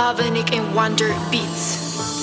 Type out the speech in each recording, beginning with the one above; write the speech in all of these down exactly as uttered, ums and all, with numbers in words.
Avenik and Wonder Beats.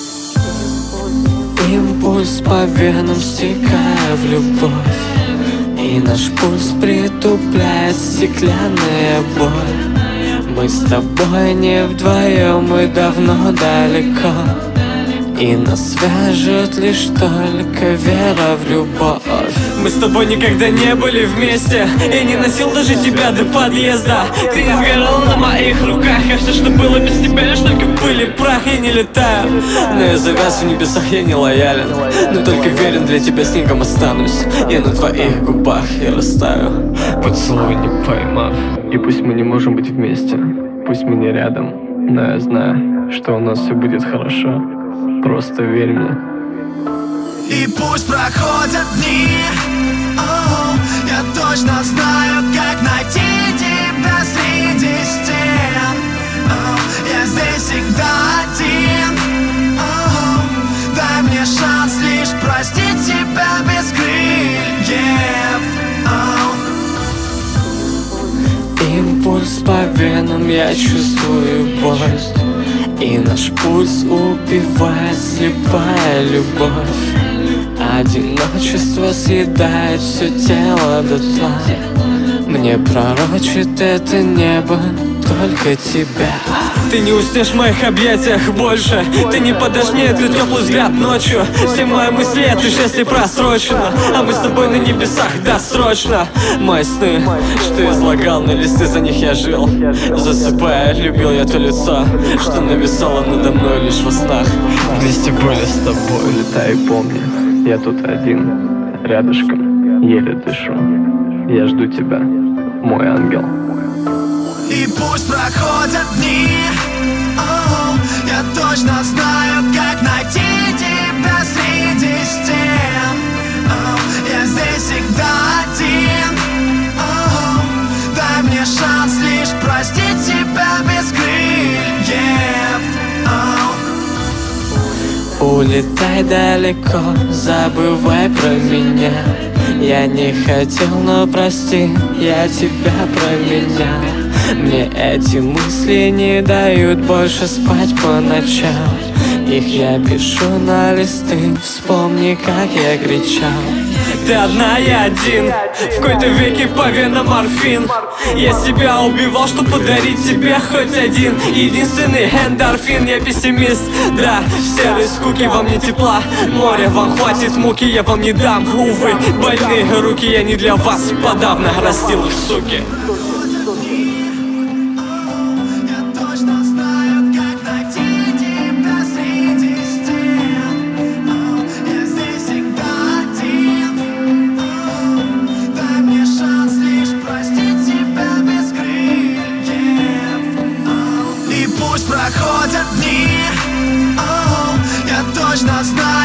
Импульс по венам, стекая в любовь, и наш пульс притупляет стеклянная боль. Мы с тобой не вдвоем, мы давно далеко, и нас свяжет лишь только вера в любовь. Мы с тобой никогда не были вместе, я не носил даже тебя до подъезда. Ты не сгорал на моих руках, а все, что было без тебя, лишь только пыль и прах. Я не летаю, но я завяз в небесах, я не лоялен, но только верен, для тебя снегом останусь. Я на твоих губах, я растаю, поцелуй не поймав. И пусть мы не можем быть вместе, пусть мы не рядом, но я знаю, что у нас все будет хорошо. Просто верь мне. И пусть проходят дни, о, я точно знаю, как найти тебя среди стен. О, я здесь всегда один. О, дай мне шанс лишь простить тебя без крыльев. О. Импульс по венам, я чувствую боль, и наш пульс убивает слепая любовь. Одиночество съедает все тело дотла. Мне пророчит это небо только тебя. Ты не уснешь в моих объятиях больше, ты не подашь мне этот теплый взгляд ночью. Все мои мысли это счастье просрочено, а мы с тобой на небесах досрочно. Мои сны, что излагал на листы, за них я жил. Засыпая, любил я то лицо, что нависало надо мной лишь во снах. Вместе были с тобой, летай, помни, я тут один, рядышком, еле дышу. Я жду тебя, мой ангел. И пусть проходят дни, о, я точно знаю, как найти тебя среди стен. О, я здесь всегда один. О, дай мне шанс лишь простить тебя без крыльев. О. Улетай далеко, забывай про меня. Я не хотел, но прости, я тебя променял. Мне эти мысли не дают больше спать по ночам. Их я пишу на листы, вспомни, как я кричал. Ты одна, я один, в какой-то веке по венам морфин. Я себя убивал, чтобы подарить тебе хоть один единственный эндорфин. Я пессимист, да, в серой скуке во мне тепла. Море, вам хватит муки, я вам не дам. Увы, больные руки, я не для вас подавно растил их, суки. Проходят дни, о, я точно знаю.